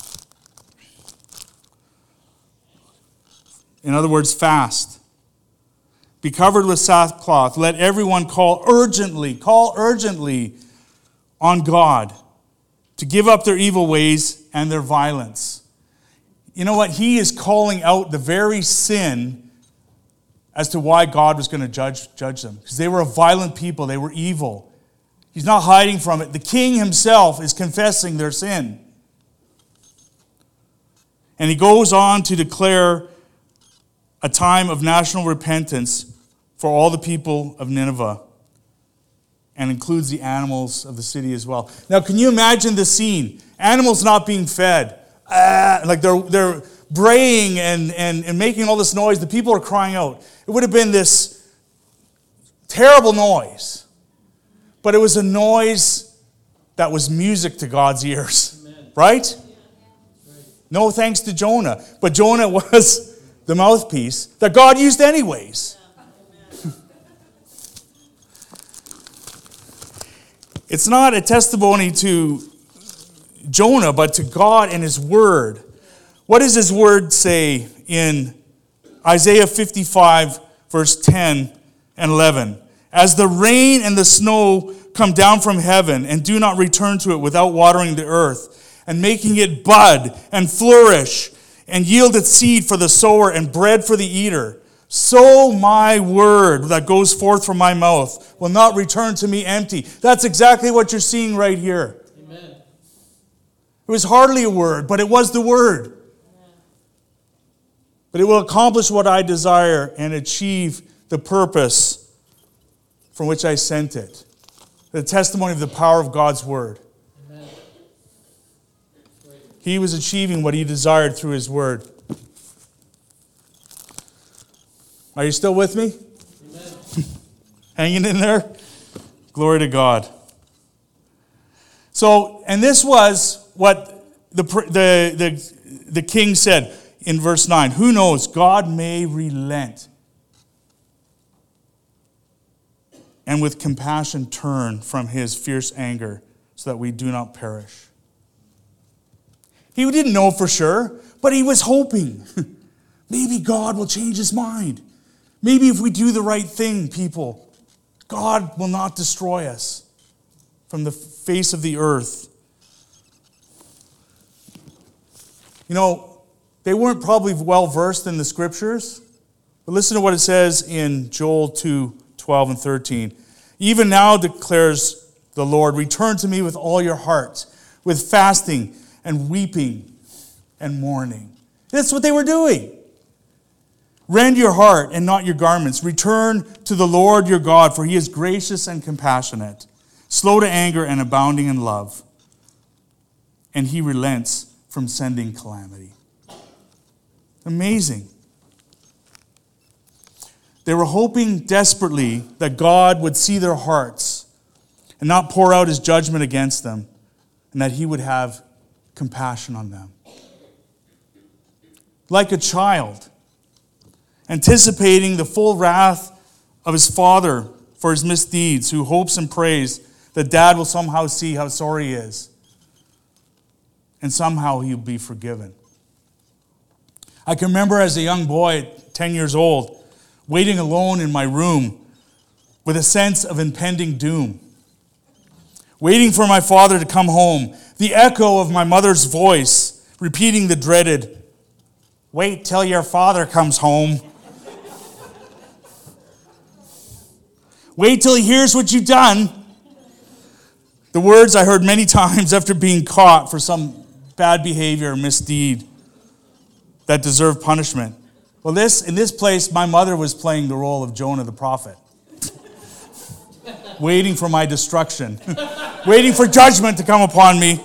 E: In other words, fast. Be covered with sackcloth. Let everyone call urgently, call urgently on God to give up their evil ways and their violence. You know what? He is calling out the very sin as to why God was going to judge, judge them. Because they were a violent people. They were evil. He's not hiding from it. The king himself is confessing their sin. And he goes on to declare a time of national repentance for all the people of Nineveh, and includes the animals of the city as well. Now, can you imagine the scene? Animals not being fed. Ah, like they're they're braying and, and, and making all this noise. The people are crying out. It would have been this terrible noise. But it was a noise that was music to God's ears. Amen. Right? No thanks to Jonah. But Jonah was the mouthpiece that God used anyways. It's not a testimony to Jonah, but to God and his word. What does his word say in Isaiah fifty-five, verse ten and eleven? As the rain and the snow come down from heaven and do not return to it without watering the earth and making it bud and flourish and yield its seed for the sower and bread for the eater, so my word that goes forth from my mouth will not return to me empty. That's exactly what you're seeing right here. Amen. It was hardly a word, but it was the word. Amen. But it will accomplish what I desire and achieve the purpose from which I sent it. The testimony of the power of God's word. Amen. He was achieving what he desired through his word. Are you still with me? Amen. Hanging in there? Glory to God. So, and this was what the, the, the, the king said in verse nine. Who knows? God may relent and with compassion turn from his fierce anger so that we do not perish. He didn't know for sure, but he was hoping. Maybe God will change his mind. Maybe if we do the right thing, people, God will not destroy us from the face of the earth. You know, they weren't probably well versed in the scriptures, but listen to what it says in Joel two, twelve and thirteen. Even now declares the Lord, return to me with all your heart, with fasting and weeping and mourning. That's what they were doing. Rend your heart and not your garments. Return to the Lord your God, for he is gracious and compassionate, slow to anger and abounding in love. And he relents from sending calamity. Amazing. They were hoping desperately that God would see their hearts and not pour out his judgment against them, and that he would have compassion on them. Like a child, anticipating the full wrath of his father for his misdeeds, who hopes and prays that dad will somehow see how sorry he is, and somehow he'll be forgiven. I can remember as a young boy, ten years old, waiting alone in my room with a sense of impending doom, waiting for my father to come home, the echo of my mother's voice repeating the dreaded, "Wait till your father comes home. Wait till he hears what you've done." The words I heard many times after being caught for some bad behavior or misdeed that deserved punishment. Well, this in this place, my mother was playing the role of Jonah the prophet, waiting for my destruction, waiting for judgment to come upon me.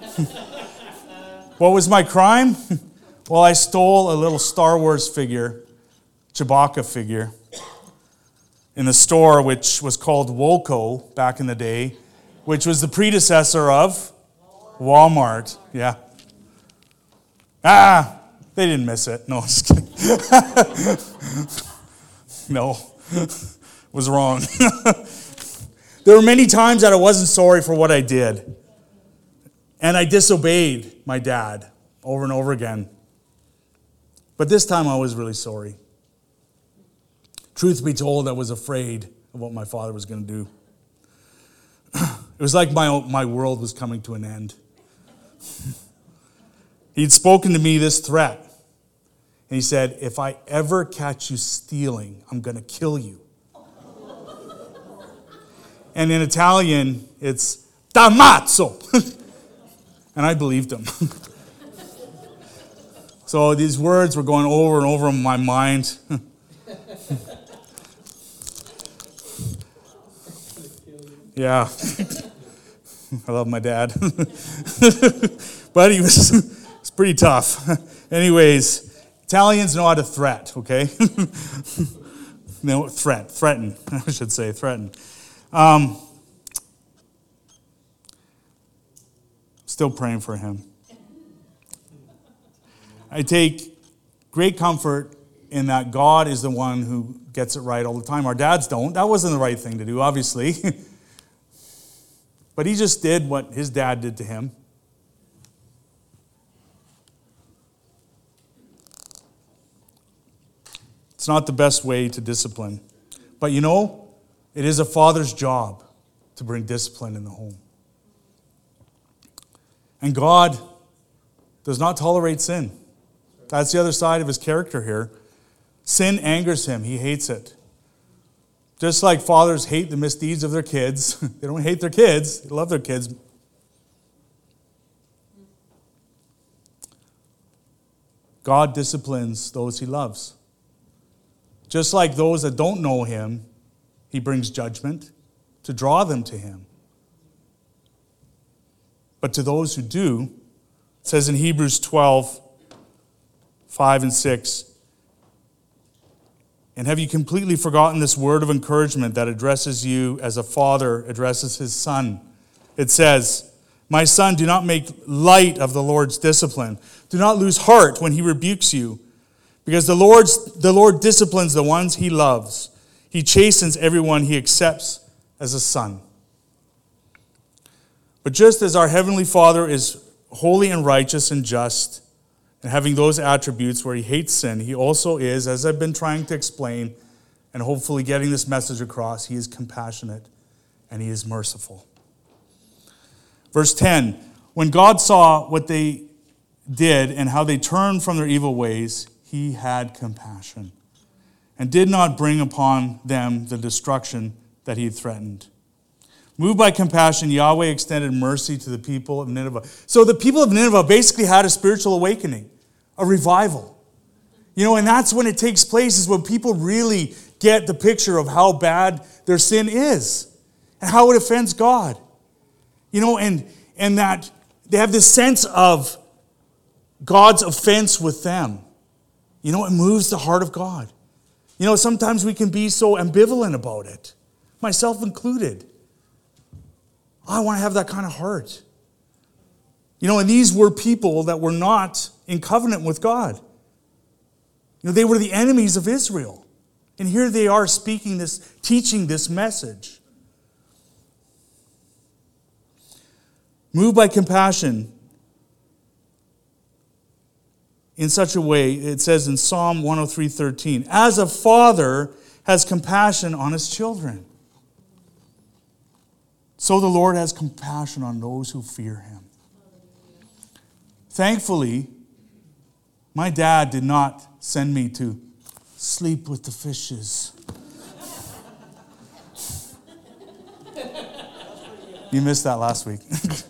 E: What was my crime? Well, I stole a little Star Wars figure, Chewbacca figure, in a store which was called Woolco back in the day, which was the predecessor of Walmart. Yeah. Ah, they didn't miss it. No, just kidding. No, was wrong. There were many times that I wasn't sorry for what I did. And I disobeyed my dad over and over again. But this time I was really sorry. Truth be told, I was afraid of what my father was going to do. It was like my, my world was coming to an end. He'd spoken to me this threat. And he said, "If I ever catch you stealing, I'm going to kill you." And in Italian, it's "t'ammazzo." And I believed him. So these words were going over and over in my mind. Yeah. I love my dad. But he was, was pretty tough. Anyways, Italians know how to threat, okay? No, threat, threaten, I should say, threaten. Um, still praying for him. I take great comfort in that God is the one who gets it right all the time. Our dads don't. That wasn't the right thing to do, obviously. But he just did what his dad did to him. It's not the best way to discipline. But you know, it is a father's job to bring discipline in the home. And God does not tolerate sin. That's the other side of his character here. Sin angers him. He hates it. Just like fathers hate the misdeeds of their kids. They don't hate their kids. They love their kids. God disciplines those he loves. Just like those that don't know him, he brings judgment to draw them to him. But to those who do, it says in Hebrews twelve, five and six, "And have you completely forgotten this word of encouragement that addresses you as a father addresses his son?" It says, "My son, do not make light of the Lord's discipline. Do not lose heart when he rebukes you, because the Lord's the Lord disciplines the ones he loves. He chastens everyone he accepts as a son." But just as our Heavenly Father is holy and righteous and just, and having those attributes where he hates sin, he also is, as I've been trying to explain, and hopefully getting this message across, he is compassionate and he is merciful. Verse ten, "When God saw what they did and how they turned from their evil ways, he had compassion and did not bring upon them the destruction that he had threatened. Moved by compassion, Yahweh extended mercy to the people of Nineveh." So the people of Nineveh basically had a spiritual awakening, a revival. You know, and that's when it takes place, is when people really get the picture of how bad their sin is and how it offends God. You know, and, and that they have this sense of God's offense with them. You know, it moves the heart of God. You know, sometimes we can be so ambivalent about it, myself included. I want to have that kind of heart. You know, and these were people that were not in covenant with God. You know, they were the enemies of Israel. And here they are speaking this, teaching this message. Moved by compassion in such a way, it says in Psalm one oh three thirteen, as a father has compassion on his children, so the Lord has compassion on those who fear him. Thankfully, my dad did not send me to sleep with the fishes. You missed that last week.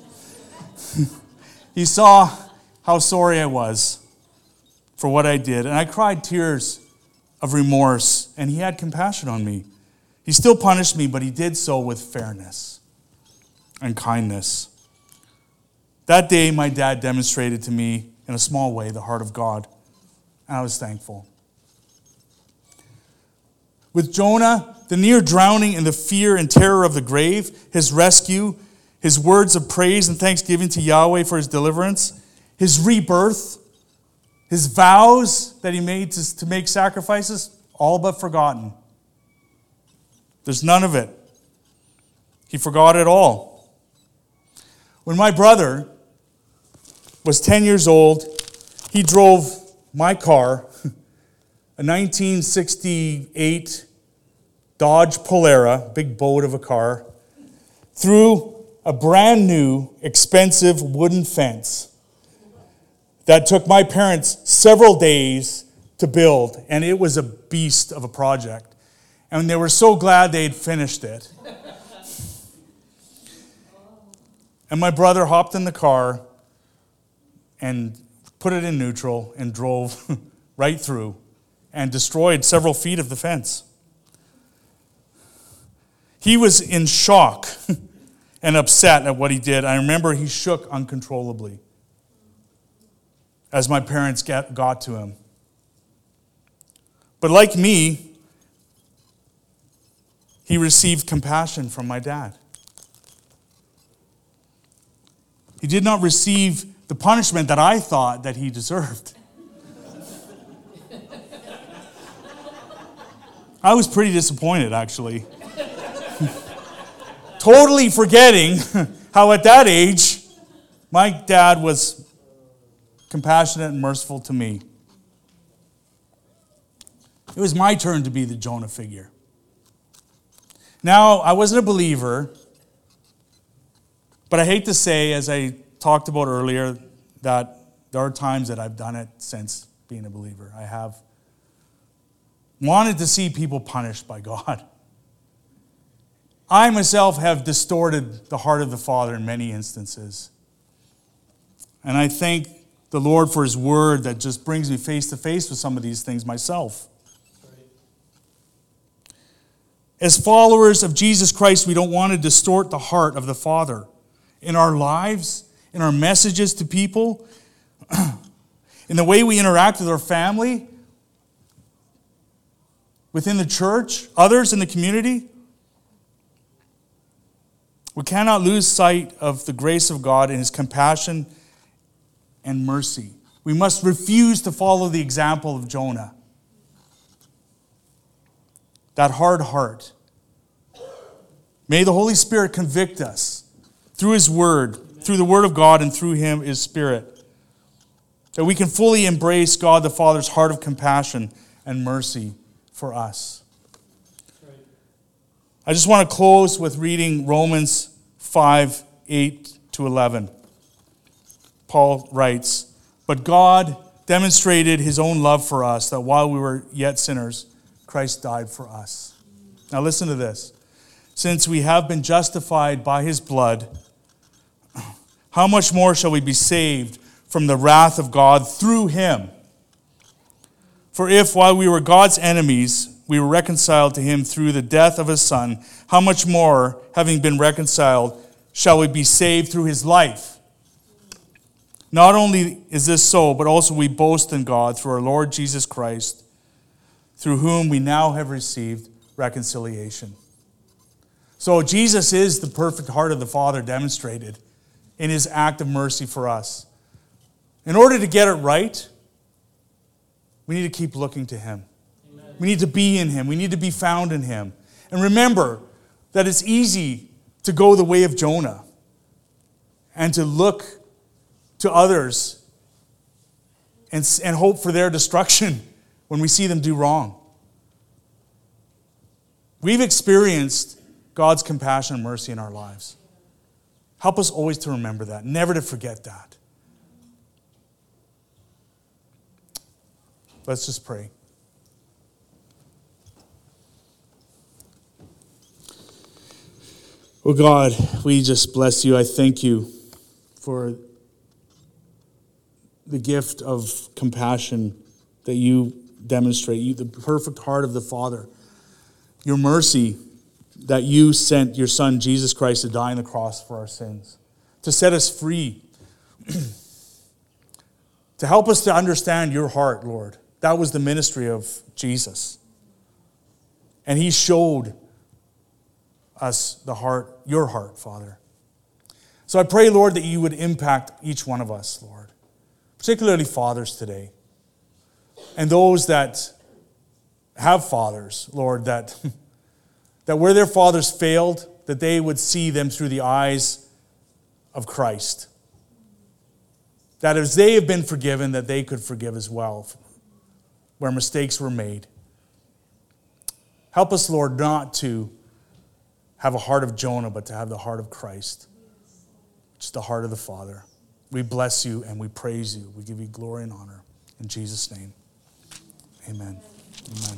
E: He saw how sorry I was for what I did, and I cried tears of remorse, and he had compassion on me. He still punished me, but he did so with fairness and kindness. That day, my dad demonstrated to me, in a small way, the heart of God, and I was thankful. With Jonah, the near drowning and the fear and terror of the grave, his rescue, his words of praise and thanksgiving to Yahweh for his deliverance, his rebirth, his vows that he made to, to make sacrifices, all but forgotten. There's none of it. He forgot it all. When my brother was ten years old, he drove my car, a nineteen sixty-eight Dodge Polara, big boat of a car, through a brand new, expensive wooden fence that took my parents several days to build, and it was a beast of a project. And they were so glad they'd finished it. And my brother hopped in the car and put it in neutral and drove right through and destroyed several feet of the fence. He was in shock and upset at what he did. I remember he shook uncontrollably as my parents get, got to him. But like me, he received compassion from my dad. He did not receive the punishment that I thought that he deserved. I was pretty disappointed, actually. Totally forgetting how at that age, my dad was compassionate and merciful to me. It was my turn to be the Jonah figure. Now, I wasn't a believer, but I hate to say, as I talked about earlier, that there are times that I've done it since being a believer. I have wanted to see people punished by God. I myself have distorted the heart of the Father in many instances. And I thank the Lord for his word that just brings me face to face with some of these things myself. As followers of Jesus Christ, we don't want to distort the heart of the Father in our lives, in our messages to people, in the way we interact with our family, within the church, others in the community. We cannot lose sight of the grace of God and his compassion and mercy. We must refuse to follow the example of Jonah. That hard heart. May the Holy Spirit convict us through his word, through the word of God and through him, his Spirit, that we can fully embrace God the Father's heart of compassion and mercy for us. I just want to close with reading Romans five, eight to eleven. Paul writes, "But God demonstrated his own love for us, that while we were yet sinners, Christ died for us." Now listen to this. "Since we have been justified by his blood, how much more shall we be saved from the wrath of God through him? For if, while we were God's enemies, we were reconciled to him through the death of his Son, how much more, having been reconciled, shall we be saved through his life? Not only is this so, but also we boast in God through our Lord Jesus Christ, through whom we now have received reconciliation. So Jesus is the perfect heart of the Father demonstrated in his act of mercy for us. In order to get it right, we need to keep looking to him. Amen. We need to be in him. We need to be found in him. And remember that it's easy to go the way of Jonah and to look to others and, and hope for their destruction when we see them do wrong. We've experienced God's compassion and mercy in our lives. Help us always to remember that, never to forget that. Let's just pray. Oh God, we just bless you. I thank you for the gift of compassion that you demonstrate, you, the perfect heart of the Father, your mercy that you sent your Son, Jesus Christ, to die on the cross for our sins, to set us free, to help us to understand your heart, Lord. That was the ministry of Jesus. And he showed us the heart, your heart, Father. So I pray, Lord, that you would impact each one of us, Lord, particularly fathers today, and those that have fathers, Lord, that, that where their fathers failed, that they would see them through the eyes of Christ. That as they have been forgiven, that they could forgive as well, where mistakes were made. Help us, Lord, not to have a heart of Jonah, but to have the heart of Christ, which is the heart of the Father. We bless you and we praise you. We give you glory and honor. In Jesus' name, amen. Amen.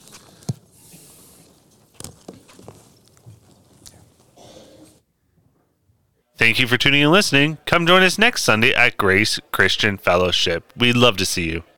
A: Thank you for tuning and listening. Come join us next Sunday at Grace Christian Fellowship. We'd love to see you.